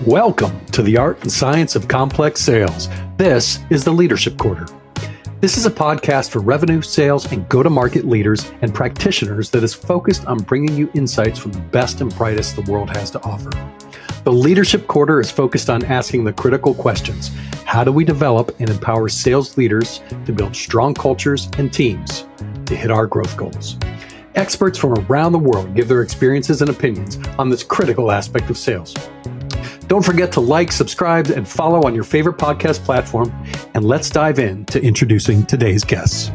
Welcome to the Art and Science of Complex Sales. This is the Leadership Quarter. This is a podcast for revenue, sales, and go-to-market leaders and practitioners that is focused on bringing you insights from the best and brightest the world has to offer. The Leadership Quarter is focused on asking the critical questions. How do we develop and empower sales leaders to build strong cultures and teams to hit our growth goals? Experts from around the world give their experiences and opinions on this critical aspect of sales. Don't forget to like, subscribe, and follow on your favorite podcast platform. And let's dive in to introducing today's guests.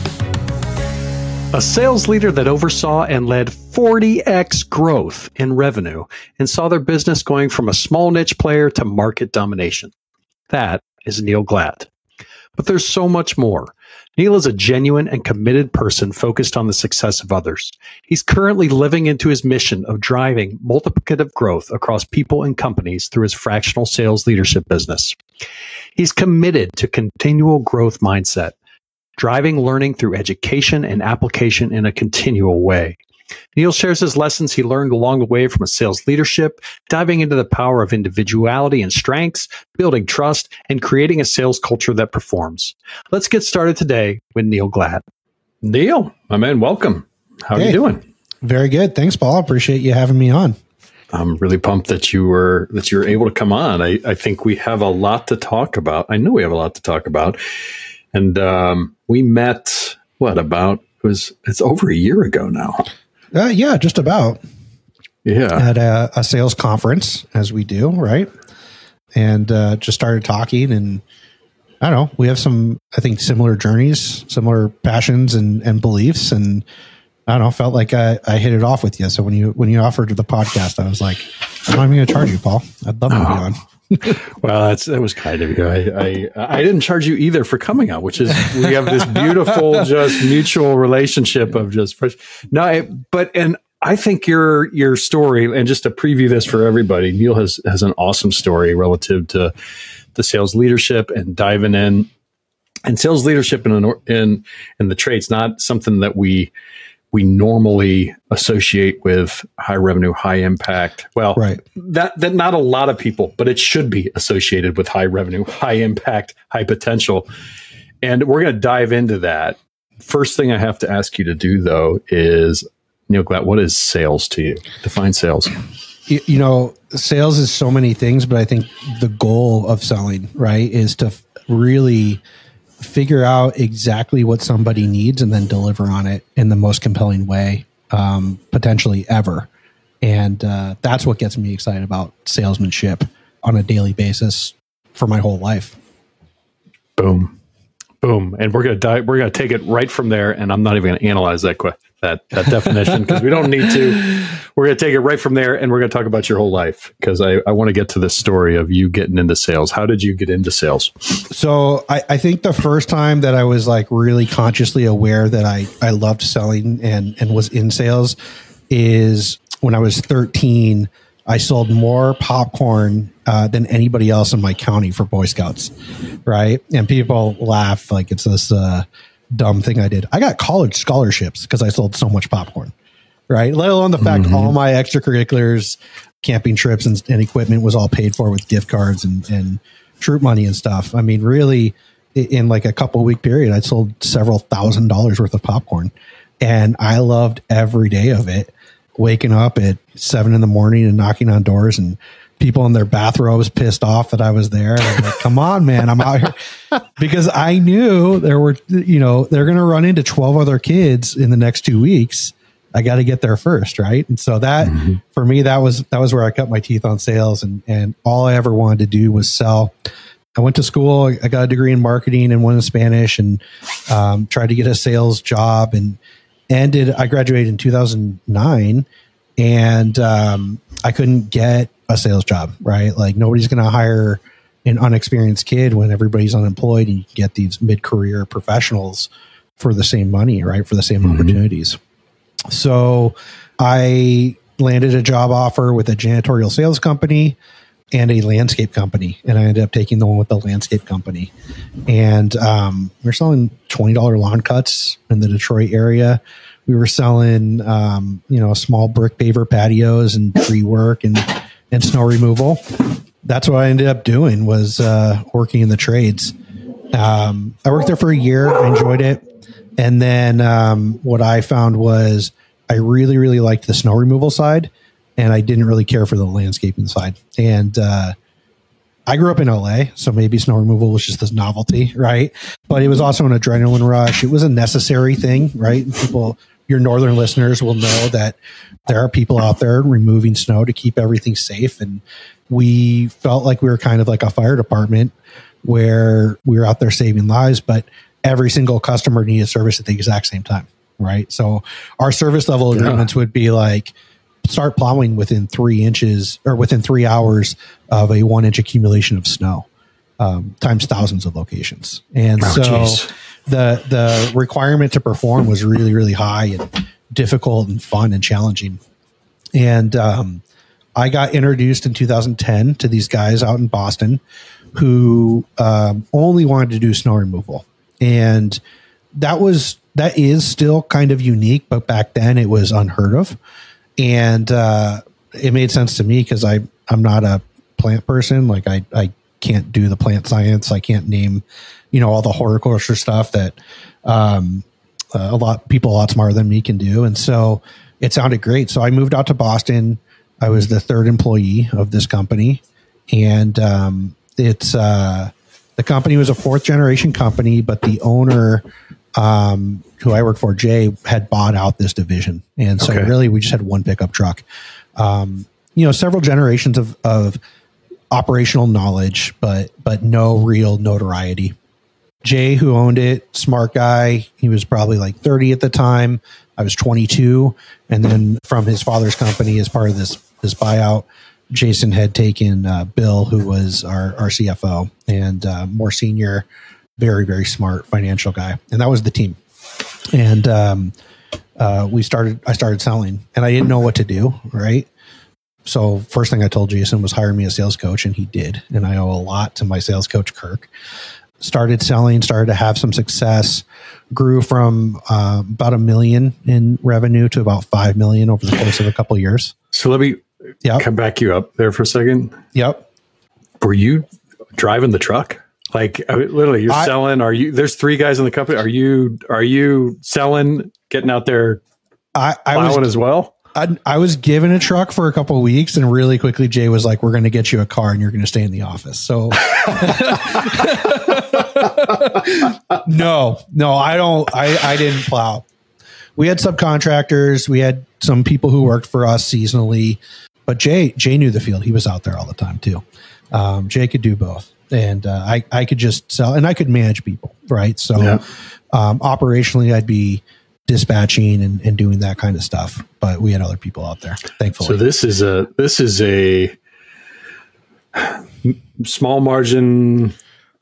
A sales leader that oversaw and led 40x growth in revenue and saw their business going from a small niche player to market domination. That is Neil Glad. But there's so much more. Neil is a genuine and committed person focused on the success of others. He's currently living into his mission of driving multiplicative growth across people and companies through his fractional sales leadership business. He's committed to continual growth mindset, driving learning through education and application in a continual way. Neil shares his lessons he learned along the way from a sales leadership, diving into the power of individuality and strengths, building trust, and creating a sales culture that performs. Let's get started today with Neil Glad. Neil, my man, welcome. How are you doing? Very good. Thanks, Paul. Appreciate you having me on. I'm really pumped that you were able to come on. I think we have a lot to talk about. I know we have a lot to talk about. And we met, it's over a year ago now. Yeah, just about. Yeah. At a sales conference, as we do, right? And just started talking, and I don't know, we have some, I think, similar journeys, similar passions and beliefs, and I don't know, felt like I hit it off with you. So when you offered the podcast, I was like, I'm not even going to charge you, Paul. I'd love to be on. Well, that was kind of you. I didn't charge you either for coming out, which is, we have this beautiful, just mutual relationship of just fresh. And I think your story, and just to preview this for everybody, Neil has an awesome story relative to the sales leadership and diving in, and sales leadership in the trades, not something that we normally associate with high revenue, high impact. Well, right. That not a lot of people, but it should be associated with high revenue, high impact, high potential. And we're going to dive into that. First thing I have to ask you to do, though, is, Neil Glad, what is sales to you? Define sales. You know, sales is so many things, but I think the goal of selling, right, is to really figure out exactly what somebody needs and then deliver on it in the most compelling way, potentially ever. And that's what gets me excited about salesmanship on a daily basis for my whole life. Boom. And we're going to take it right from there. And I'm not even going to analyze that definition, because we don't need to. We're going to take it right from there, and we're going to talk about your whole life, because I want to get to this story of you getting into sales. How did you get into sales? So I think the first time that I was like really consciously aware that I loved selling and was in sales is when I was 13. I sold more popcorn than anybody else in my county for Boy Scouts, right? And people laugh like it's this dumb thing I did. I got college scholarships because I sold so much popcorn, right? Let alone the fact all my extracurriculars, camping trips and equipment was all paid for with gift cards and troop money and stuff. I mean, really, in like a couple week period, I sold several $1,000s worth of popcorn, and I loved every day of it. Waking up at 7 a.m. and knocking on doors, and people in their bathrobes pissed off that I was there. And I'm like, come on, man, I'm out here. Because I knew they're going to run into 12 other kids in the next 2 weeks. I got to get there first. Right. And so that for me, that was where I cut my teeth on sales, and all I ever wanted to do was sell. I went to school. I got a degree in marketing and one in Spanish, and tried to get a sales job, and I graduated in 2009, and I couldn't get a sales job, right? Like, nobody's going to hire an unexperienced kid when everybody's unemployed, and you can get these mid-career professionals for the same money, right? For the same opportunities. So I landed a job offer with a janitorial sales company and a landscape company. And I ended up taking the one with the landscape company. And we're selling $20 lawn cuts in the Detroit area. We were selling, small brick paver patios and tree work and snow removal. that's what I ended up doing, was working in the trades. I worked there for a year. I enjoyed it. And then what I found was I really, really liked the snow removal side, and I didn't really care for the landscaping side. And I grew up in LA, so maybe snow removal was just this novelty, right? But it was also an adrenaline rush. It was a necessary thing, right? And people, your northern listeners will know that there are people out there removing snow to keep everything safe. And we felt like we were kind of like a fire department where we were out there saving lives, but every single customer needed service at the exact same time, right? So our service level agreements would be like, start plowing within 3 inches or within 3 hours of a 1 inch accumulation of snow, times thousands of locations. And the requirement to perform was really, really high and difficult and fun and challenging. And I got introduced in 2010 to these guys out in Boston who only wanted to do snow removal. And that is still kind of unique, but back then it was unheard of. And it made sense to me because I'm not a plant person. Like I can't do the plant science. I can't name, all the horticulture stuff that a lot smarter than me can do. And so it sounded great. So I moved out to Boston. I was the third employee of this company, and the company was a fourth generation company, but the owner, who I worked for, Jay, had bought out this division. And so really we just had one pickup truck. Several generations of operational knowledge, but no real notoriety. Jay, who owned it, smart guy. He was probably like 30 at the time. I was 22. And then from his father's company, as part of this buyout, Jason had taken Bill, who was our CFO, and more senior, very, very smart financial guy. And that was the team. And I started selling, and I didn't know what to do, right? So first thing I told Jason was hire me a sales coach, and he did. And I owe a lot to my sales coach, Kirk. Started selling, started to have some success, grew from about $1 million in revenue to about $5 million over the course of a couple of years. So let me come back you up there for a second. Yep. Were you driving the truck? Like literally you're selling, there's 3 guys in the company. Are you selling, getting out there plowing as well? I was given a truck for a couple of weeks, and really quickly Jay was like, we're going to get you a car and you're going to stay in the office. So no, I didn't plow. We had subcontractors. We had some people who worked for us seasonally, but Jay knew the field. He was out there all the time too. Jay could do both. And I could just sell, and I could manage people, right? So operationally, I'd be dispatching and doing that kind of stuff. But we had other people out there, thankfully. So this is a small margin,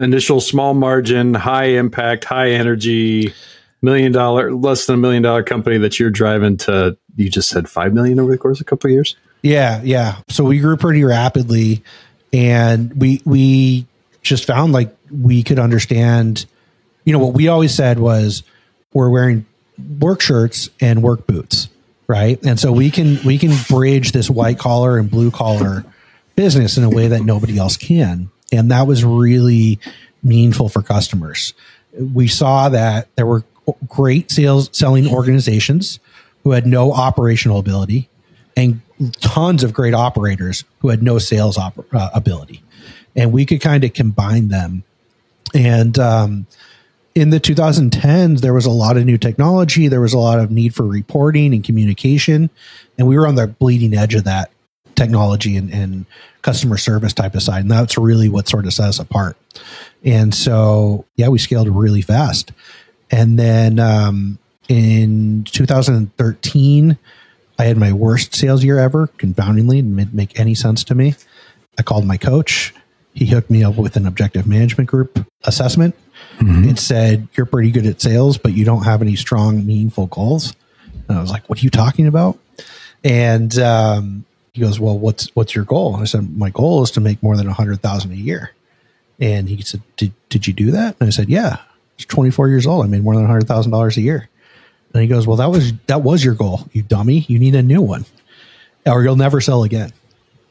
high impact, high energy, less than $1 million company that you're driving to. You just said $5 million over the course of a couple of years. Yeah. So we grew pretty rapidly, and we just found like we could understand, what we always said was we're wearing work shirts and work boots, right? And so we can bridge this white collar and blue collar business in a way that nobody else can. And that was really meaningful for customers. We saw that there were great selling organizations who had no operational ability, and tons of great operators who had no sales ability. And we could kind of combine them. And in the 2010s, there was a lot of new technology. There was a lot of need for reporting and communication. And we were on the bleeding edge of that technology and customer service type of side. And that's really what sort of set us apart. And so, we scaled really fast. And then in 2013, I had my worst sales year ever, confoundingly. It didn't make any sense to me. I called my coach. He hooked me up with an objective management group assessment. It said, you're pretty good at sales, but you don't have any strong, meaningful goals. And I was like, what are you talking about? And he goes, well, what's your goal? And I said, my goal is to make more than $100,000 a year. And he said, did you do that? And I said, yeah. I was 24 years old. I made more than $100,000 a year. And he goes, well, that was your goal, you dummy. You need a new one, or you'll never sell again.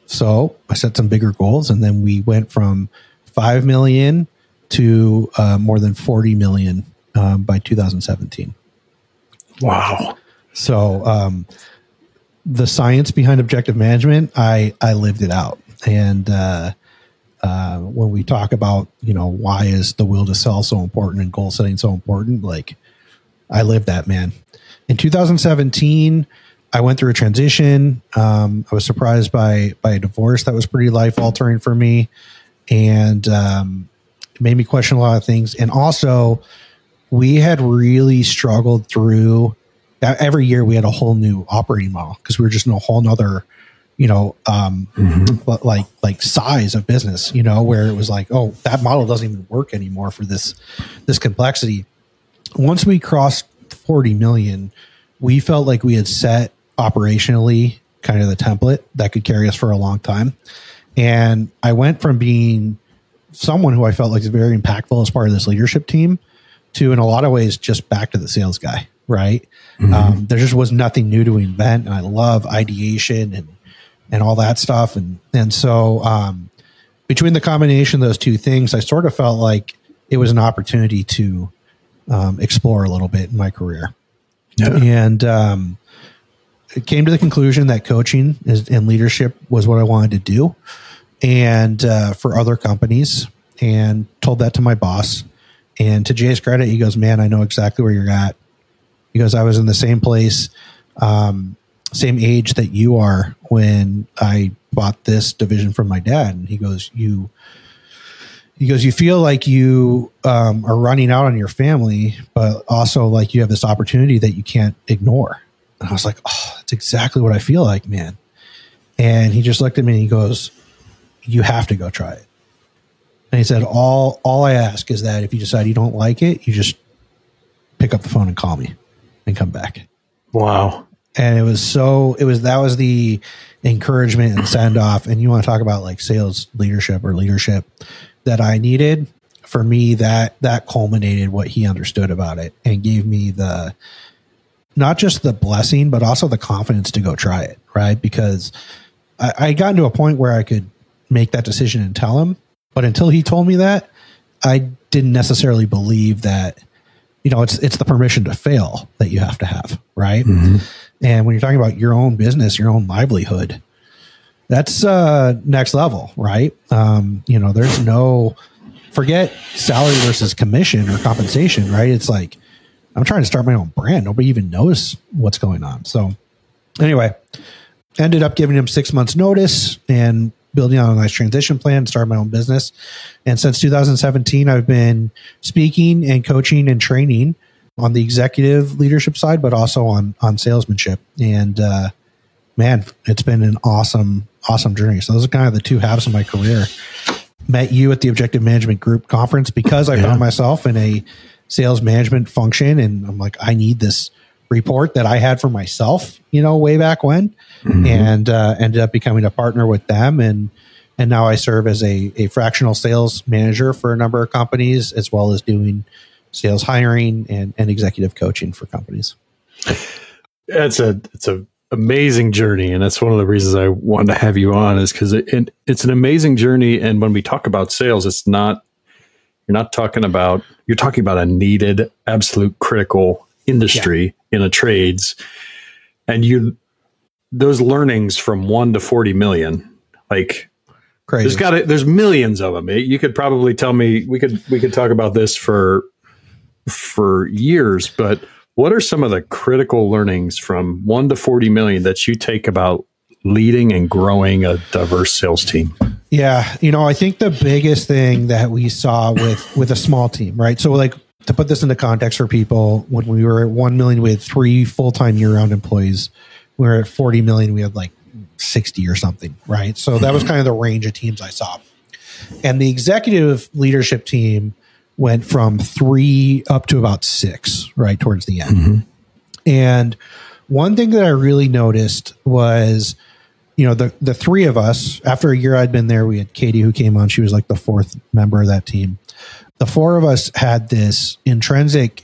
So I set some bigger goals, and then we went from 5 million to more than 40 million by 2017. Wow. So the science behind objective management, I lived it out. And when we talk about, why is the will to sell so important and goal setting so important, like I lived that, man. In 2017, I went through a transition. I was surprised by a divorce that was pretty life altering for me, and it made me question a lot of things. And also, we had really struggled through. Every year, we had a whole new operating model because we were just in a whole nother, like size of business. Where it was like, oh, that model doesn't even work anymore for this complexity. Once we crossed 40 million, we felt like we had set operationally kind of the template that could carry us for a long time. And I went from being someone who I felt like is very impactful as part of this leadership team to, in a lot of ways, just back to the sales guy, right? Mm-hmm. There just was nothing new to invent. And I love ideation and all that stuff. And so between the combination of those two things, I sort of felt like it was an opportunity to explore a little bit in my career. Yeah. And it came to the conclusion that coaching and leadership was what I wanted to do, and for other companies, and told that to my boss. And to Jay's credit, he goes, "Man, I know exactly where you're at." He goes, "I was in the same place, same age that you are when I bought this division from my dad." And he goes, you feel like you are running out on your family, but also like you have this opportunity that you can't ignore. And I was like, oh, that's exactly what I feel like, man. And he just looked at me and he goes, "You have to go try it." And he said, all I ask is that if you decide you don't like it, you just pick up the phone and call me and come back. Wow. And that was the encouragement and send off. And you want to talk about like sales leadership that I needed. For me, that culminated what he understood about it and gave me not just the blessing, but also the confidence to go try it. Right. Because I got to a point where I could make that decision and tell him, but until he told me that, I didn't necessarily believe that, it's the permission to fail that you have to have. Right. Mm-hmm. And when you're talking about your own business, your own livelihood, that's next level, right? There's no, forget salary versus commission or compensation, right? It's like, I'm trying to start my own brand. Nobody even knows what's going on. So anyway, ended up giving him 6 months notice and building on a nice transition plan, start my own business. And since 2017, I've been speaking and coaching and training on the executive leadership side, but also on salesmanship. And man, it's been an awesome journey. So those are kind of the two halves of my career. Met you at the Objective Management Group conference because I found myself in a sales management function, and I'm like, I need this report that I had for myself, way back when, mm-hmm. and ended up becoming a partner with them. And now I serve as a fractional sales manager for a number of companies, as well as doing sales hiring and executive coaching for companies. It's a amazing journey, and that's one of the reasons I wanted to have you on, is because it's an amazing journey. And when we talk about sales, you're talking about a needed, absolute critical industry in a trades, and those learnings from 1 to 40 million, like crazy. There's millions of them. You could probably tell me, we could talk about this for years, but what are some of the critical learnings from 1 to 40 million that you take about leading and growing a diverse sales team? Yeah. I think the biggest thing that we saw with a small team, right? So like, to put this into context for people, when we were at 1 million, we had 3 full-time year-round employees. We were at 40 million, we had like 60 or something, right? So that was kind of the range of teams I saw. And the executive leadership team went from 3 up to about 6, right towards the end. Mm-hmm. And one thing that I really noticed was, the 3 of us, after a year I'd been there, we had Katie who came on. She was like the 4th member of that team. The 4 of us had this intrinsic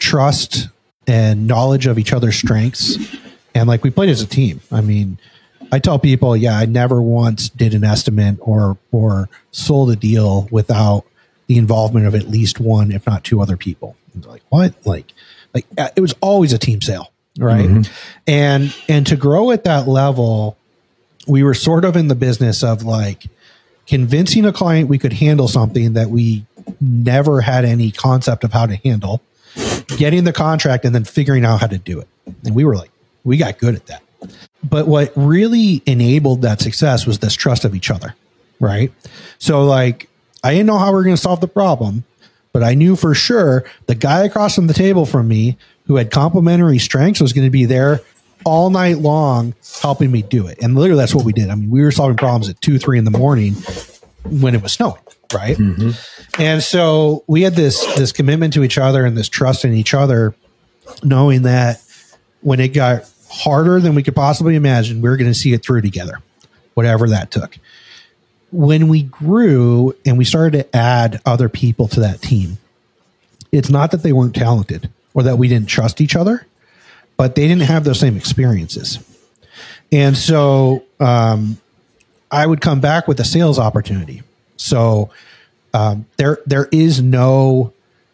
trust and knowledge of each other's strengths. And like, we played as a team. I mean, I tell people, yeah, I never once did an estimate or sold a deal without the involvement of at least one, if not two other people. And like, what? Like it was always a team sale, right? Mm-hmm. And to grow at that level, we were sort of in the business of like convincing a client we could handle something that we never had any concept of how to handle, getting the contract, and then figuring out how to do it. And we were like, we got good at that. But what really enabled that success was this trust of each other, right? So like, I didn't know how we were going to solve the problem, but I knew for sure the guy across from the table from me who had complementary strengths was going to be there all night long helping me do it. And literally that's what we did. I mean, we were solving problems at 2-3 in the morning when it was snowing, right? Mm-hmm. And so we had this commitment to each other and this trust in each other, knowing that when it got harder than we could possibly imagine, we were going to see it through together, whatever that took. When we grew and we started to add other people to that team, it's not that they weren't talented or that we didn't trust each other, but they didn't have those same experiences. And so I would come back with a sales opportunity. So there is no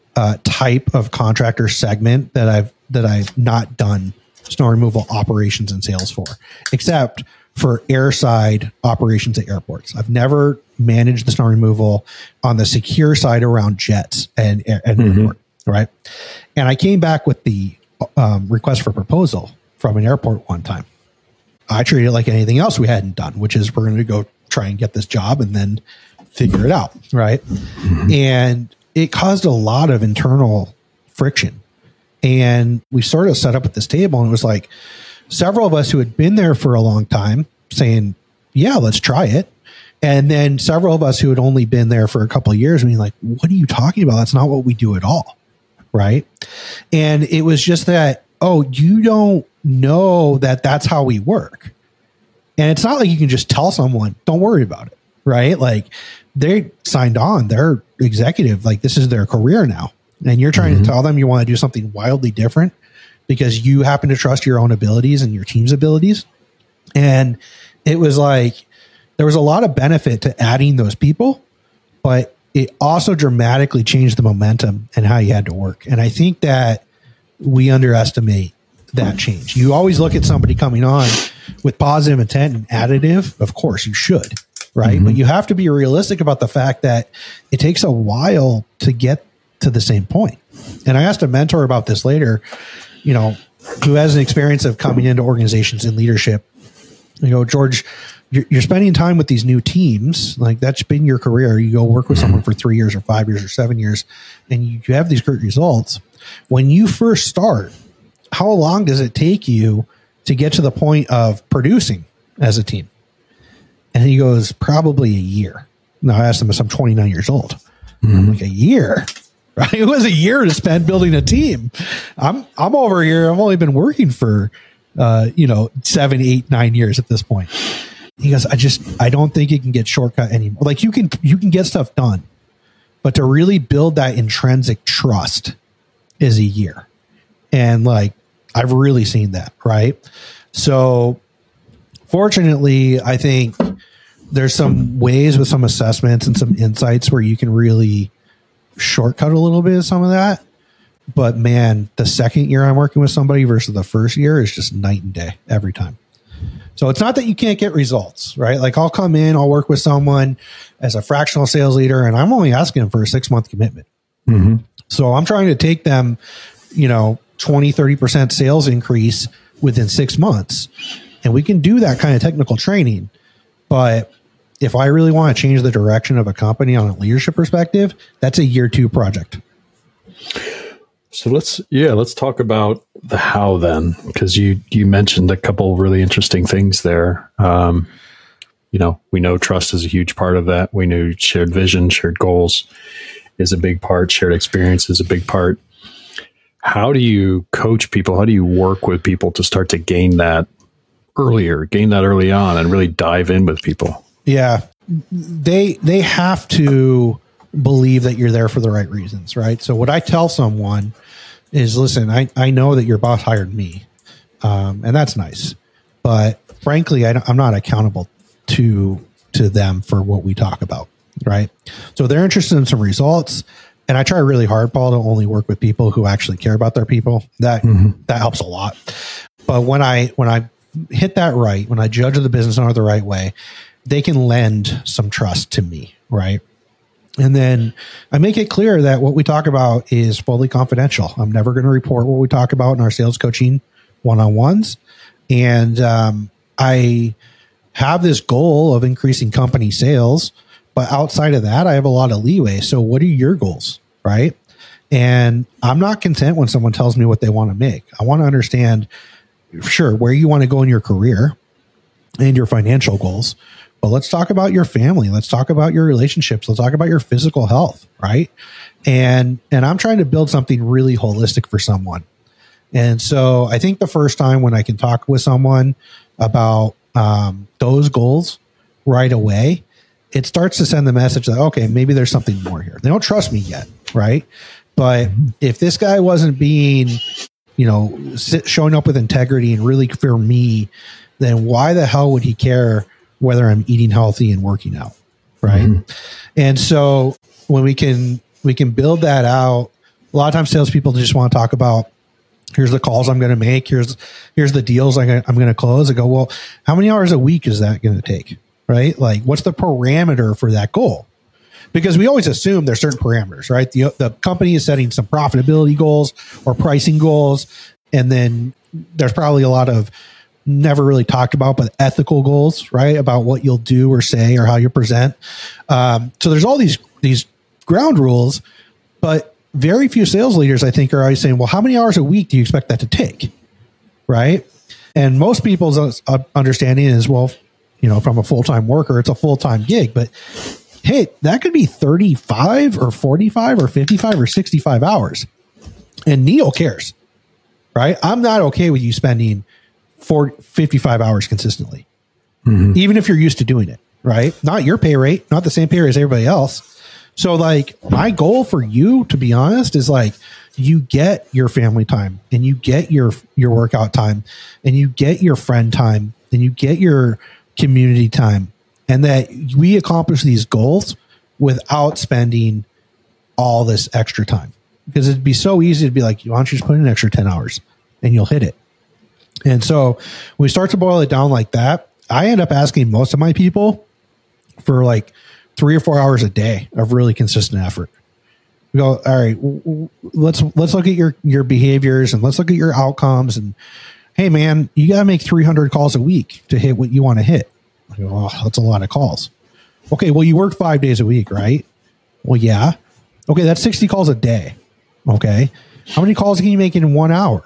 type of contractor segment that I've not done snow removal operations and sales for, except for airside operations at airports. I've never managed the snow removal on the secure side around jets and airport, right? And I came back with the request for proposal from an airport one time. I treated it like anything else we hadn't done, which is we're going to go try and get this job and then figure it out, right? Mm-hmm. And it caused a lot of internal friction. And we sort of set up at this table, and it was like several of us who had been there for a long time saying, yeah, let's try it. And then several of us who had only been there for a couple of years being like, what are you talking about? That's not what we do at all. Right. And it was just that, oh, you don't know that that's how we work. And it's not like you can just tell someone, don't worry about it. Right. Like they signed on, they're executive, like this is their career now. And you're trying to tell them you want to do something wildly different because you happen to trust your own abilities and your team's abilities. And it was like, there was a lot of benefit to adding those people, but it also dramatically changed the momentum and how you had to work. And I think that we underestimate that change. You always look at somebody coming on with positive intent and additive. Of course you should, right? Mm-hmm. But you have to be realistic about the fact that it takes a while to get to the same point. And I asked a mentor about this later, you know, who has an experience of coming into organizations in leadership. You go, George, you're spending time with these new teams. Like that's been your career. You go work with someone for 3 years or 5 years or 7 years, and you have these great results. When you first start, how long does it take you to get to the point of producing as a team? And he goes, probably a year. Now I asked him if I'm 29 years old. I'm like, a year? Right? It was a year to spend building a team. I'm over here. I've only been working for 7, 8, 9 years at this point. He goes, I don't think you can get shortcut anymore. Like you can get stuff done, but to really build that intrinsic trust is a year. And like, I've really seen that. Right. So fortunately, I think there's some ways with some assessments and some insights where you can really shortcut a little bit of some of that. But man, the second year I'm working with somebody versus the first year is just night and day every time. So it's not that you can't get results, right? Like I'll come in, I'll work with someone as a fractional sales leader, and I'm only asking them for a 6-month commitment. Mm-hmm. So I'm trying to take them, 20-30% sales increase within 6 months. And we can do that kind of technical training. But if I really want to change the direction of a company on a leadership perspective, that's a year 2 project. So let's talk about the how then, because you mentioned a couple really interesting things there. We know trust is a huge part of that. We know shared vision, shared goals is a big part. Shared experience is a big part. How do you coach people? How do you work with people to start to gain that early on and really dive in with people? Yeah, they have to believe that you're there for the right reasons, right? So what I tell someone is, listen, I know that your boss hired me, and that's nice, but frankly, I'm not accountable to them for what we talk about, right? So they're interested in some results, and I try really hard, Paul, to only work with people who actually care about their people. That helps a lot. But when I hit that right, when I judge the business owner the right way, they can lend some trust to me, right? And then I make it clear that what we talk about is fully confidential. I'm never going to report what we talk about in our sales coaching one-on-ones. And I have this goal of increasing company sales, but outside of that, I have a lot of leeway. So what are your goals, right? And I'm not content when someone tells me what they want to make. I want to understand, sure, where you want to go in your career and your financial goals. But let's talk about your family. Let's talk about your relationships. Let's talk about your physical health, right? And I'm trying to build something really holistic for someone. And so I think the first time when I can talk with someone about those goals right away, it starts to send the message that, okay, maybe there's something more here. They don't trust me yet, right? But if this guy wasn't being, showing up with integrity and really for me, then why the hell would he care whether I'm eating healthy and working out, right? And so when we can build that out, a lot of times salespeople just want to talk about, here's the calls I'm going to make, here's the deals I'm going to close. I go, well, how many hours a week is that going to take, right? Like, what's the parameter for that goal? Because we always assume there's certain parameters, right? The company is setting some profitability goals or pricing goals, and then there's probably a lot of never really talked about, but ethical goals, right? About what you'll do or say or how you present. So there's all these ground rules, but very few sales leaders, I think, are always saying, well, how many hours a week do you expect that to take? Right. And most people's understanding is, well, from a full-time worker, it's a full-time gig, but hey, that could be 35 or 45 or 55 or 65 hours. And Neil cares, right? I'm not okay with you spending 55 hours consistently, even if you're used to doing it, right? Not your pay rate, not the same pay rate as everybody else. So like my goal for you, to be honest, is like you get your family time and you get your workout time and you get your friend time and you get your community time, and that we accomplish these goals without spending all this extra time, because it'd be so easy to be like, why don't you just put in an extra 10 hours and you'll hit it. And so when we start to boil it down like that, I end up asking most of my people for like 3 or 4 hours a day of really consistent effort. We go, all right, let's look at your behaviors and let's look at your outcomes. And hey, man, you got to make 300 calls a week to hit what you want to hit. I go, oh, that's a lot of calls. Okay, well, you work 5 days a week, right? Well, yeah. Okay, that's 60 calls a day. Okay. How many calls can you make in 1 hour?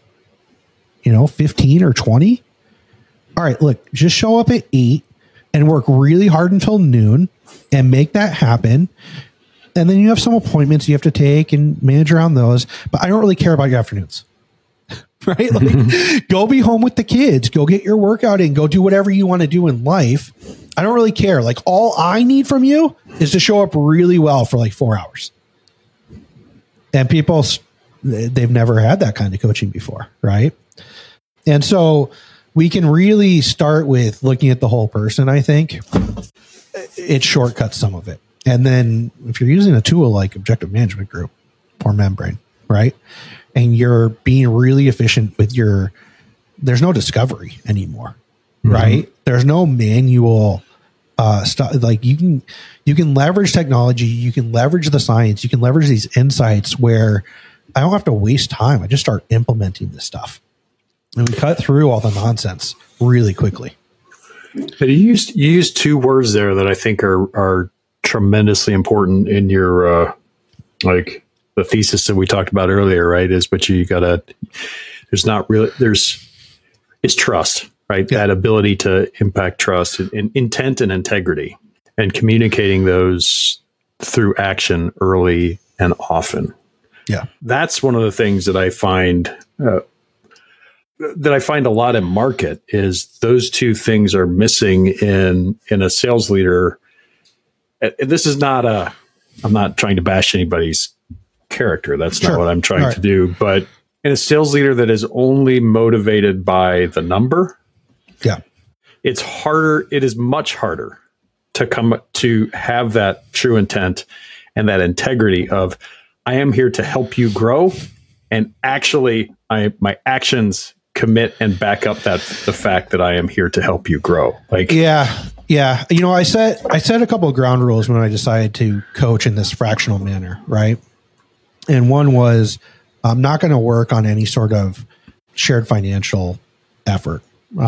15 or 20? All right, look, just show up at 8 and work really hard until noon and make that happen. And then you have some appointments you have to take and manage around those. But I don't really care about your afternoons, right? Like, go be home with the kids, go get your workout in, go do whatever you want to do in life. I don't really care. Like, all I need from you is to show up really well for like 4 hours. And people, they've never had that kind of coaching before, right? And so we can really start with looking at the whole person. I think it shortcuts some of it. And then if you're using a tool like Objective Management Group or Membrane, right? And you're being really efficient with there's no discovery anymore, right? There's no manual stuff. Like you can leverage technology, you can leverage the science, you can leverage these insights where I don't have to waste time. I just start implementing this stuff. And we cut through all the nonsense really quickly. But you used 2 words there that I think are tremendously important in your like the thesis that we talked about earlier, right? Is but you gotta it's trust, right? Yeah. That ability to impact trust and intent and integrity, and communicating those through action early and often. Yeah, that's one of the things that I find. That I find a lot in market is those 2 things are missing in a sales leader. And this is not I'm not trying to bash anybody's character. That's not what I'm trying to do. But in a sales leader that is only motivated by the number, it's harder. It is much harder to come to have that true intent and that integrity of, I am here to help you grow. And actually my actions commit and back up the fact that I am here to help you grow. Like, yeah. You know, I set a couple of ground rules when I decided to coach in this fractional manner. Right. And one was, I'm not going to work on any sort of shared financial effort.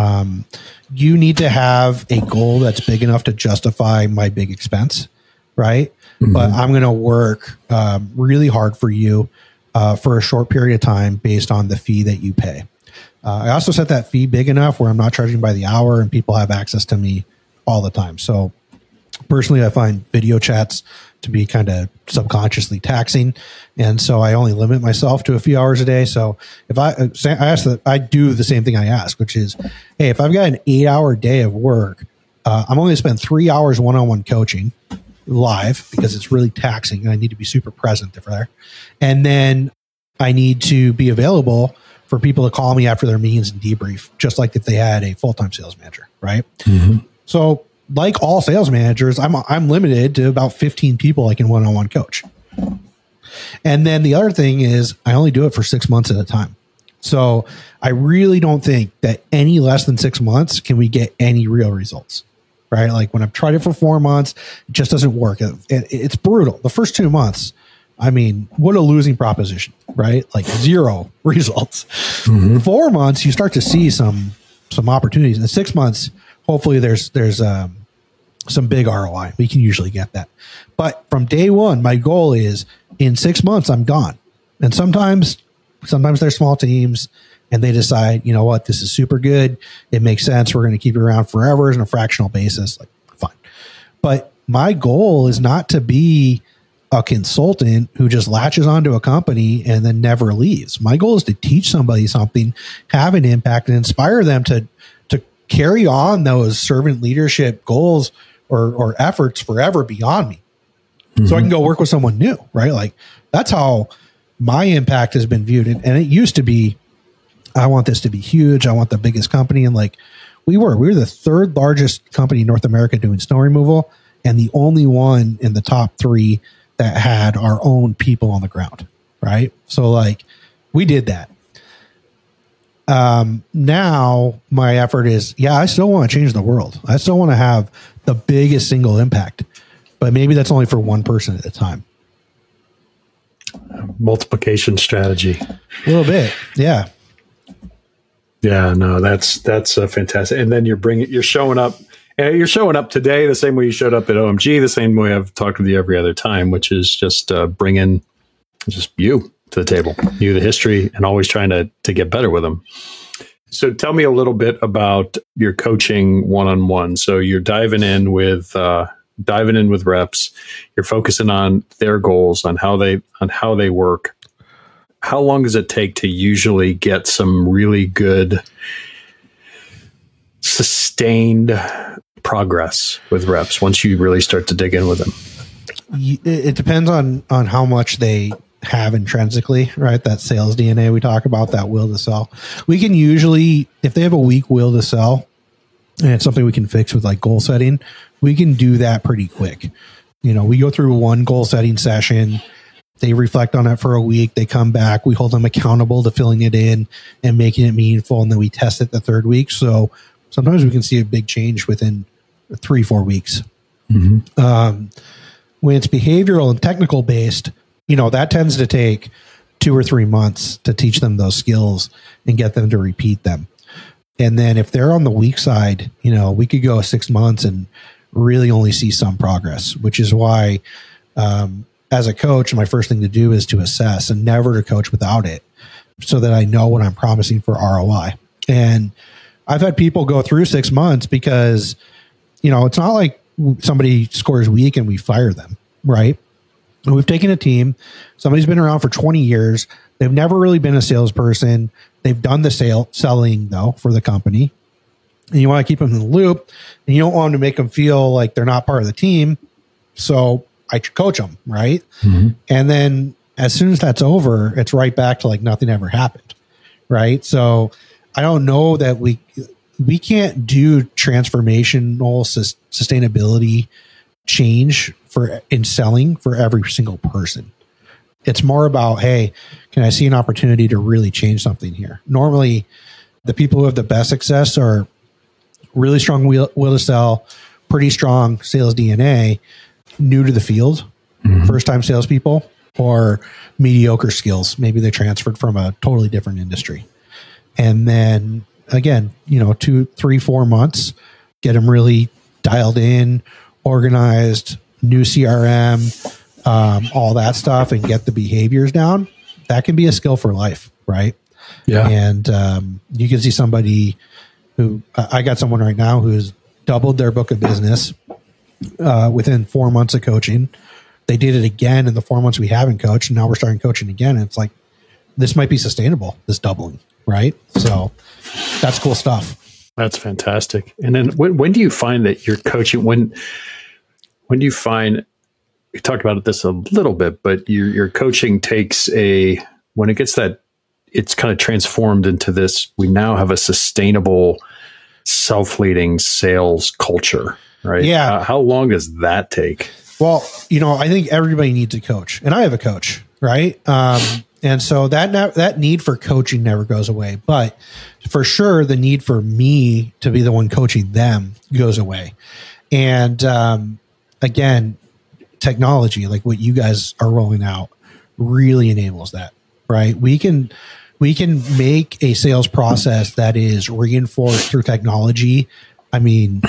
You need to have a goal that's big enough to justify my big expense. Right. Mm-hmm. But I'm going to work really hard for you for a short period of time based on the fee that you pay. I also set that fee big enough where I'm not charging by the hour and people have access to me all the time. So personally, I find video chats to be kind of subconsciously taxing. And so I only limit myself to a few hours a day. So if I ask that, I do the same thing I ask, which is, hey, if I've got an 8-hour day of work, I'm only going to spend 3 hours one-on-one coaching live because it's really taxing and I need to be super present there. And then I need to be available for people to call me after their meetings and debrief, just like if they had a full-time sales manager, right? Mm-hmm. So like all sales managers, I'm limited to about 15 people I can one-on-one coach. And then the other thing is I only do it for 6 months at a time. So I really don't think that any less than 6 months can we get any real results, right? Like when I've tried it for 4 months, it just doesn't work. It's brutal. The first 2 months, I mean, what a losing proposition, right? Like 0 results. Mm-hmm. 4 months, you start to see some opportunities. In 6 months, hopefully there's some big ROI. We can usually get that. But from day one, my goal is in 6 months, I'm gone. And sometimes they're small teams and they decide, you know what, this is super good. It makes sense. We're going to keep it around forever on a fractional basis. Like, fine. But my goal is not to be a consultant who just latches onto a company and then never leaves. My goal is to teach somebody something, have an impact, and inspire them to carry on those servant leadership goals or efforts forever beyond me. Mm-hmm. So I can go work with someone new, right? Like that's how my impact has been viewed. And it used to be, I want this to be huge. I want the biggest company. And like we were the third largest company in North America doing snow removal and the only one in the top 3 that had our own people on the ground, right? So like we did that. Now my effort is, I still want to change the world. I still want to have the biggest single impact, but maybe that's only for one person at a time. Multiplication strategy. A little bit. Yeah. Yeah, no, that's fantastic. And then you're showing up today the same way you showed up at OMG, the same way I've talked with you every other time, which is just bringing just you to the table, you, the history, and always trying to get better with them. So tell me a little bit about your coaching one-on-one. So you're diving in with reps. You're focusing on their goals, on how they work. How long does it take to usually get some really good, sustained progress with reps once you really start to dig in with them? It depends on how much they have intrinsically, right? That sales DNA we talk about, that will to sell. We can usually, if they have a weak will to sell, and it's something we can fix with like goal setting, we can do that pretty quick. You know, we go through one goal setting session, they reflect on it for a week, they come back, we hold them accountable to filling it in and making it meaningful, and then we test it the third week. So sometimes we can see a big change within 3-4 weeks. Mm-hmm. When it's behavioral and technical based, you know, that tends to take 2 or 3 months to teach them those skills and get them to repeat them. And then if they're on the weak side, you know, we could go 6 months and really only see some progress, which is why, as a coach, my first thing to do is to assess and never to coach without it so that I know what I'm promising for ROI. And I've had people go through 6 months because, you know, it's not like somebody scores weak and we fire them, right? We've taken a team, somebody's been around for 20 years. They've never really been a salesperson. They've done the selling though for the company. And you want to keep them in the loop and you don't want to make them feel like they're not part of the team. So I coach them, right? Mm-hmm. And then as soon as that's over, it's right back to like nothing ever happened, right? So I don't know that we can't do transformational sustainability change in selling for every single person. It's more about, hey, can I see an opportunity to really change something here? Normally, the people who have the best success are really strong will to sell, pretty strong sales DNA, new to the field, first-time salespeople, or mediocre skills. Maybe they transferred from a totally different industry. And then, again, 2, 3, 4 months, get them really dialed in, organized, new CRM, all that stuff, and get the behaviors down. That can be a skill for life, right? Yeah. And you can see somebody who, I got someone right now who's doubled their book of business within 4 months of coaching. They did it again in the 4 months we haven't coached, and now we're starting coaching again. And it's like, this might be sustainable, this doubling, right? So that's cool stuff. That's fantastic. And then when do you find that you're coaching? When do you find, we talked about this a little bit, but your coaching takes when it gets that, it's kind of transformed into this, we now have a sustainable self-leading sales culture, right? Yeah. How long does that take? Well, I think everybody needs a coach, and I have a coach, right? And so that need for coaching never goes away, but for sure, the need for me to be the one coaching them goes away. And again, technology, like what you guys are rolling out, really enables that, right? We can make a sales process that is reinforced through technology. I mean,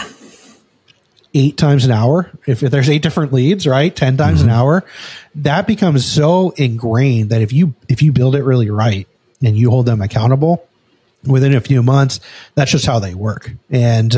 8 times an hour. If there's 8 different leads, right? 10 times an hour, that becomes so ingrained that if you build it really right and you hold them accountable within a few months, that's just how they work. And,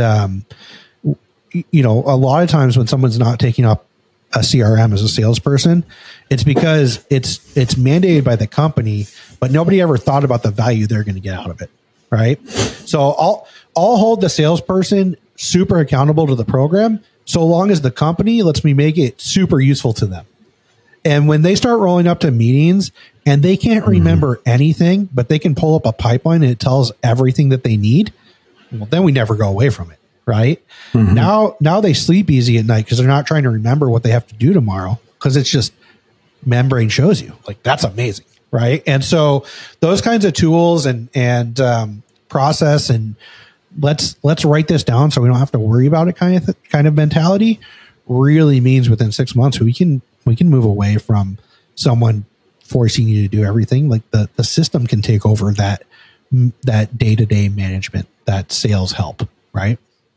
a lot of times when someone's not taking up a CRM as a salesperson, it's because it's mandated by the company, but nobody ever thought about the value they're going to get out of it. Right. So I'll hold the salesperson super accountable to the program, so long as the company lets me make it super useful to them. And when they start rolling up to meetings and they can't remember anything, but they can pull up a pipeline and it tells everything that they need, well, then we never go away from it. Right. Now they sleep easy at night because they're not trying to remember what they have to do tomorrow, because it's just membrane shows you. Like, that's amazing. Right. And so those kinds of tools and process, and let's write this down so we don't have to worry about it kind of mentality really means within 6 months we can move away from someone forcing you to do everything. Like the system can take over that day-to-day management, that sales help, right?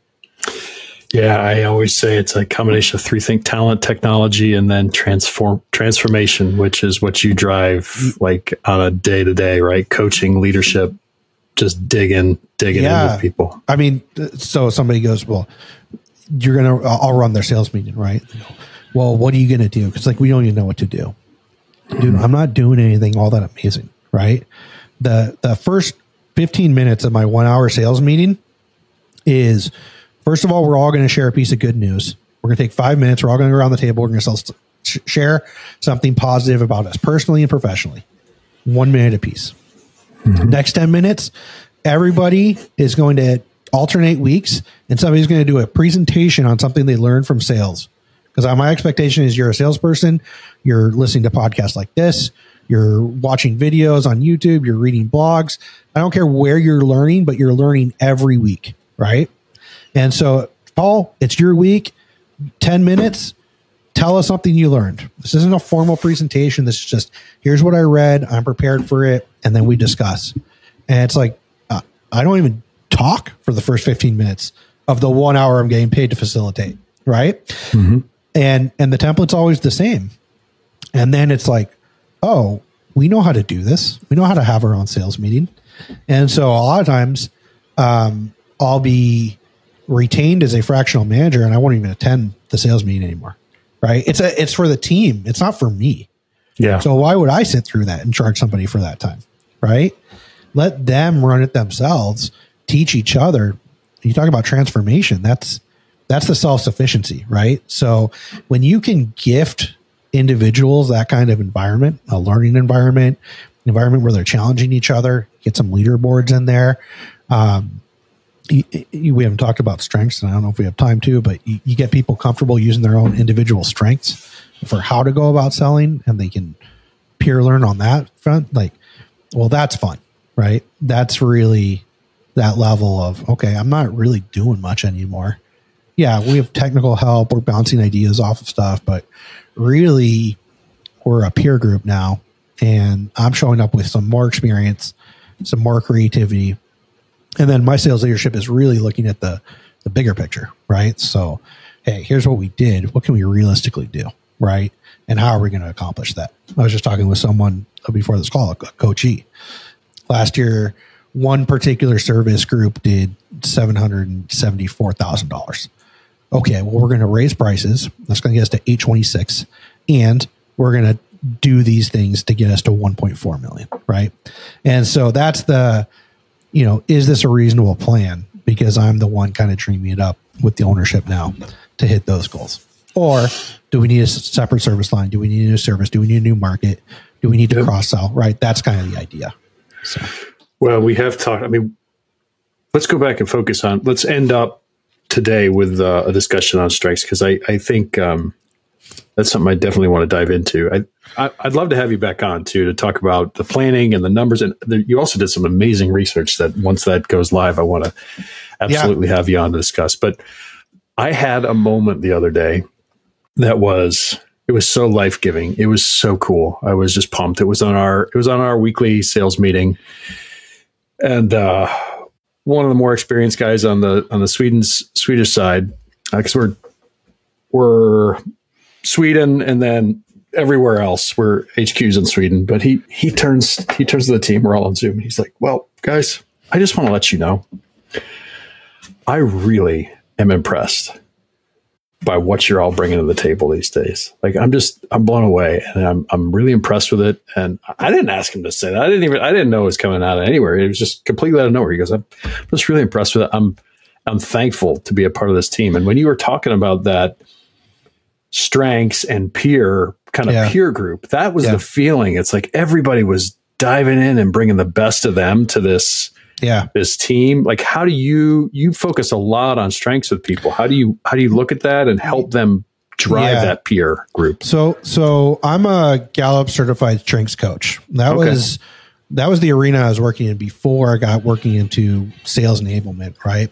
Yeah, I always say it's a combination of 3 things: talent, technology, and then transformation, which is what you drive like on a day-to-day, right? Coaching, leadership, just digging in with people. I mean, so somebody goes, well, I'll run their sales meeting, right? Well, what are you going to do? Because we don't even know what to do. Dude, I'm not doing anything all that amazing, right? The first 15 minutes of my 1 hour sales meeting is, first of all, we're all going to share a piece of good news. We're going to take 5 minutes. We're all going to go around the table. We're going to share something positive about us personally and professionally. 1 minute apiece. Next 10 minutes, everybody is going to alternate weeks, and somebody's going to do a presentation on something they learned from sales. Because my expectation is you're a salesperson, you're listening to podcasts like this, you're watching videos on YouTube, you're reading blogs. I don't care where you're learning, but you're learning every week, right? And so, Paul, it's your week, 10 minutes. Tell us something you learned. This isn't a formal presentation. This is just, here's what I read. I'm prepared for it. And then we discuss. And it's like, I don't even talk for the first 15 minutes of the 1 hour I'm getting paid to facilitate. Right. And the template's always the same. And then it's like, oh, we know how to do this. We know how to have our own sales meeting. And so a lot of times I'll be retained as a fractional manager and I won't even attend the sales meeting anymore. Right. It's for the team. It's not for me. Yeah. So why would I sit through that and charge somebody for that time? Right. Let them run it themselves, teach each other. You talk about transformation. That's the self-sufficiency, right? So when you can gift individuals that kind of environment, a learning environment where they're challenging each other, get some leaderboards in there, we haven't talked about strengths, and I don't know if we have time to, but you get people comfortable using their own individual strengths for how to go about selling, and they can peer learn on that front. Like, well, that's fun, right? That's really that level of, okay, I'm not really doing much anymore. Yeah, we have technical help. We're bouncing ideas off of stuff, but really we're a peer group now, and I'm showing up with some more experience, some more creativity. And then my sales leadership is really looking at the bigger picture, right? So, hey, here's what we did. What can we realistically do, right? And how are we going to accomplish that? I was just talking with someone before this call, a coachee. Last year, one particular service group did $774,000. Okay, well, we're going to raise prices. That's going to get us to 826, and we're going to do these things to get us to 1.4 million, right? And so that's the, is this a reasonable plan? Because I'm the one kind of dreaming it up with the ownership now to hit those goals. Or do we need a separate service line? Do we need a new service? Do we need a new market? Do we need to cross-sell, right? That's kind of the idea. So, well, we have talked, let's go back and focus on, let's end up today with a discussion on strengths, because I think that's something I definitely want to dive into. I'd love to have you back on too, to talk about the planning and the numbers. And you also did some amazing research that once that goes live, I want to absolutely have you on to discuss. But I had a moment the other day it was so life-giving. It was so cool. I was just pumped. It was on our weekly sales meeting. And one of the more experienced guys on the Swedish side, because we're Sweden, and then everywhere else we're HQs in Sweden. But he turns to the team. We're all on Zoom. He's like, "Well, guys, I just want to let you know, I really am impressed by what you're all bringing to the table these days. Like, I'm blown away, and I'm really impressed with it." And I didn't ask him to say that. I didn't know it was coming out of anywhere. It was just completely out of nowhere. He goes, "I'm just really impressed with it. I'm thankful to be a part of this team." And when you were talking about that strengths and peer group, that was the feeling. It's like everybody was diving in and bringing the best of them to this team. Like, how do you focus a lot on strengths with people? How do you look at that and help them drive that peer group? So I'm a Gallup certified strengths coach. That was the arena I was working in before I got working into sales enablement, right?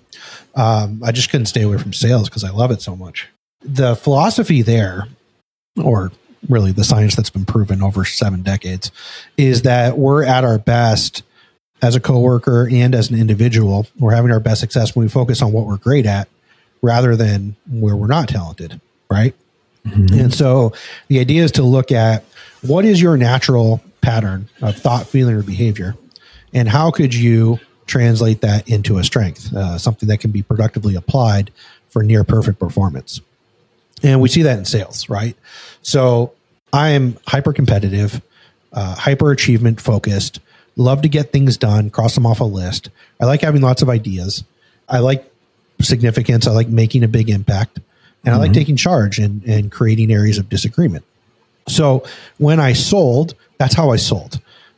I just couldn't stay away from sales because I love it so much. The philosophy there, or really the science that's been proven over 7 decades, is that we're at our best as a coworker and as an individual. We're having our best success when we focus on what we're great at rather than where we're not talented, right? Mm-hmm. And so the idea is to look at what is your natural pattern of thought, feeling, or behavior, and how could you translate that into a strength, something that can be productively applied for near perfect performance. And we see that in sales, right? So I am hyper competitive, hyper achievement focused, love to get things done, cross them off a list. I like having lots of ideas. I like significance. I like making a big impact. And I like taking charge and creating areas of disagreement. So when I sold, that's how I sold.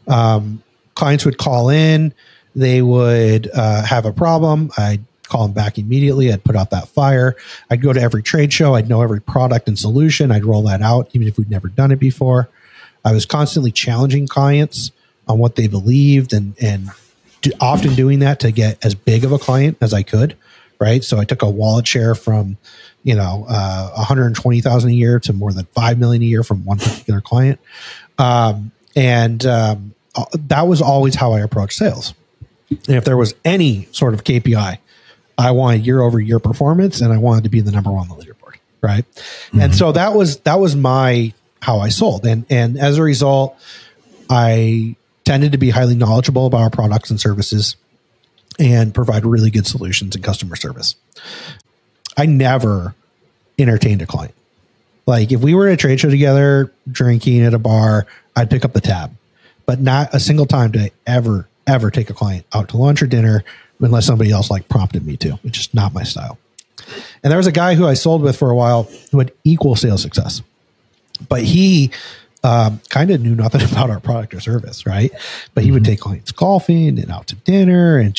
Clients would call in. They would have a problem. I'd call them back immediately. I'd put out that fire. I'd go to every trade show. I'd know every product and solution. I'd roll that out, even if we'd never done it before. I was constantly challenging clients on what they believed and often doing that to get as big of a client as I could, right? So I took a wallet share from, $120,000 a year to more than $5 million a year from one particular client. That was always how I approached sales. And if there was any sort of KPI, I wanted year over year performance, and I wanted to be the number one on the leaderboard, right? Mm-hmm. And so that was how I sold. And as a result, I tended to be highly knowledgeable about our products and services and provide really good solutions in customer service. I never entertained a client. Like, if we were at a trade show together, drinking at a bar, I'd pick up the tab. But not a single time did I ever take a client out to lunch or dinner unless somebody else prompted me to. It's just not my style. And there was a guy who I sold with for a while who had equal sales success, but he kind of knew nothing about our product or service, right? But he would take clients golfing and out to dinner, and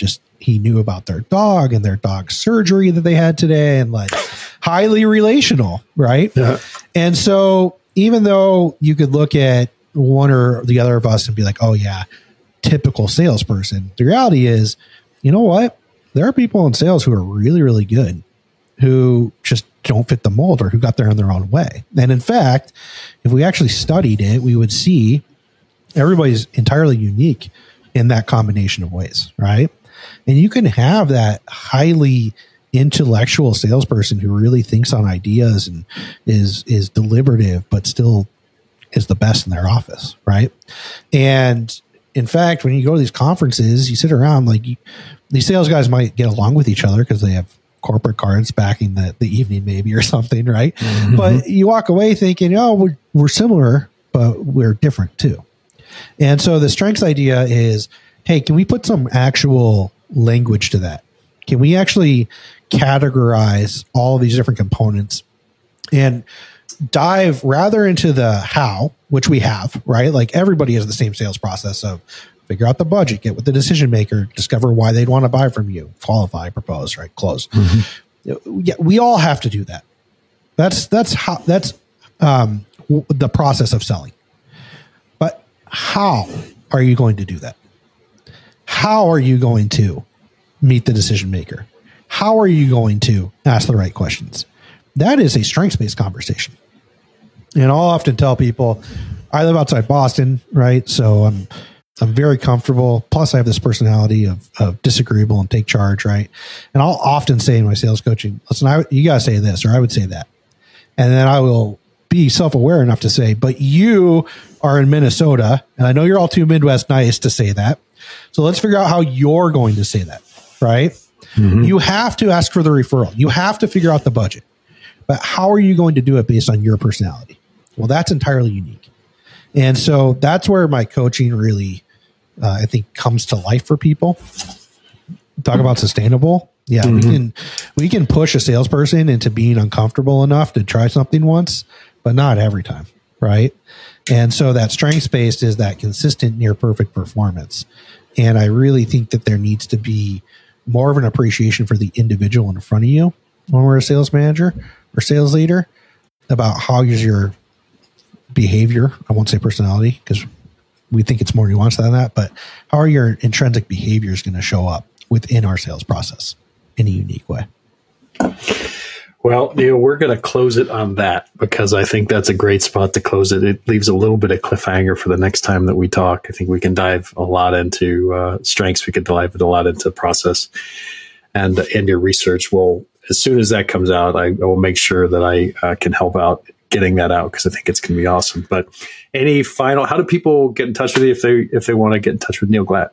he knew about their dog and their dog's surgery that they had today, and like highly relational, right? Yeah. And so even though you could look at one or the other of us and be like, oh yeah, typical salesperson, the reality is, you know what? There are people in sales who are really, really good, who just don't fit the mold or who got there in their own way. And in fact, if we actually studied it, we would see everybody's entirely unique in that combination of ways, right? And you can have that highly intellectual salesperson who really thinks on ideas and is deliberative, but still is the best in their office, right? And in fact, when you go to these conferences, you sit around, like these sales guys might get along with each other because they have corporate cards backing the evening maybe or something, right? Mm-hmm. But you walk away thinking, oh, we're similar, but we're different too. And so the strengths idea is, hey, can we put some actual language to that? Can we actually categorize all of these different components and dive rather into the how, which we have, right? Like everybody has the same sales process of figure out the budget, get with the decision maker, discover why they'd want to buy from you, qualify, propose, right? Close. Mm-hmm. Yeah, we all have to do that. That's the process of selling. But how are you going to do that? How are you going to meet the decision maker? How are you going to ask the right questions? That is a strengths-based conversation. And I'll often tell people, I live outside Boston, right? So I'm very comfortable. Plus, I have this personality of disagreeable and take charge, right? And I'll often say in my sales coaching, listen, you got to say this, or I would say that. And then I will be self-aware enough to say, but you are in Minnesota, and I know you're all too Midwest nice to say that. So let's figure out how you're going to say that, right? Mm-hmm. You have to ask for the referral. You have to figure out the budget. But how are you going to do it based on your personality? Well, that's entirely unique. And so that's where my coaching really, I think, comes to life for people. Talk about sustainable. Yeah, mm-hmm. we can push a salesperson into being uncomfortable enough to try something once, but not every time, right? And so that strengths-based is that consistent, near-perfect performance. And I really think that there needs to be more of an appreciation for the individual in front of you when we're a sales manager or sales leader about how is your behavior. I won't say personality because we think it's more nuanced than that, but how are your intrinsic behaviors going to show up within our sales process in a unique way? Well, Neil, we're going to close it on that because I think that's a great spot to close it. It leaves a little bit of cliffhanger for the next time that we talk. I think we can dive a lot into strengths. We could dive a lot into process and your research. Well, as soon as that comes out, I will make sure that I can help out getting that out because I think it's going to be awesome. But any final, how do people get in touch with you if they want to get in touch with Neil Glatt?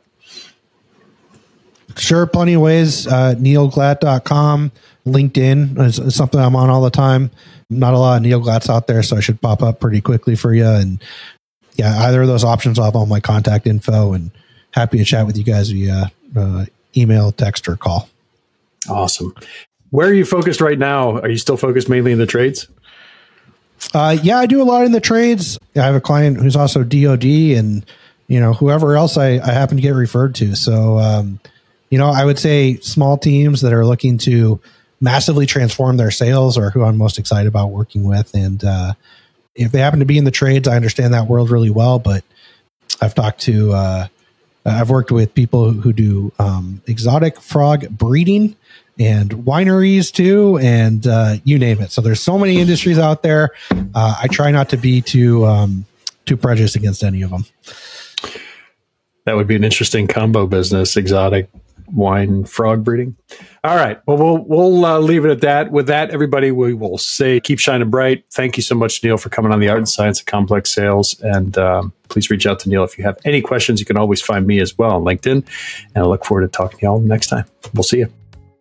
Sure, plenty of ways. NeilGlatt.com, LinkedIn is something I'm on all the time. Not a lot of Neil Glatts out there, so I should pop up pretty quickly for you. And yeah, either of those options, I'll have all my contact info and happy to chat with you guys via email, text, or call. Awesome. Where are you focused right now? Are you still focused mainly in the trades? Yeah, I do a lot in the trades. I have a client who's also DOD and, whoever else I happen to get referred to. So, I would say small teams that are looking to massively transform their sales are who I'm most excited about working with. And if they happen to be in the trades, I understand that world really well. But I've worked with people who do exotic frog breeding and wineries too, and you name it. So there's so many industries out there. I try not to be too prejudiced against any of them. That would be an interesting combo business, exotic wine frog breeding. All right. Well, we'll leave it at that. With that, everybody, we will say keep shining bright. Thank you so much, Neil, for coming on the Art and Science of Complex Sales. And please reach out to Neil if you have any questions. You can always find me as well on LinkedIn. And I look forward to talking to y'all next time. We'll see you.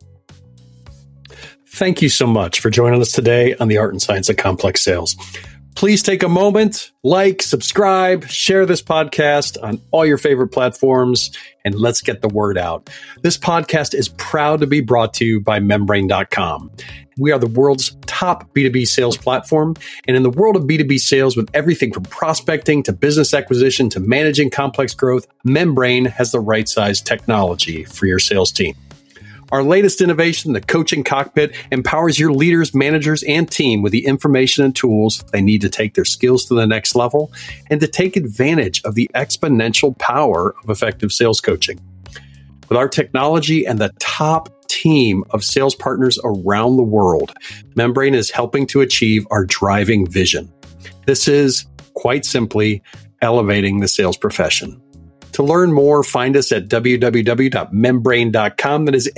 Thank you so much for joining us today on the Art and Science of Complex Sales. Please take a moment, like, subscribe, share this podcast on all your favorite platforms, and let's get the word out. This podcast is proud to be brought to you by Membrane.com. We are the world's top B2B sales platform. And in the world of B2B sales, with everything from prospecting to business acquisition to managing complex growth, Membrane has the right size technology for your sales team. Our latest innovation, the Coaching Cockpit, empowers your leaders, managers, and team with the information and tools they need to take their skills to the next level and to take advantage of the exponential power of effective sales coaching. With our technology and the top team of sales partners around the world, Membrane is helping to achieve our driving vision. This is, quite simply, elevating the sales profession. To learn more, find us at www.membrane.com. That is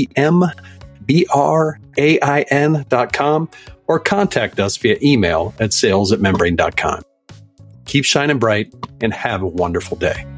MEMBRAIN.com, or contact us via email at sales@membrane.com. Keep shining bright and have a wonderful day.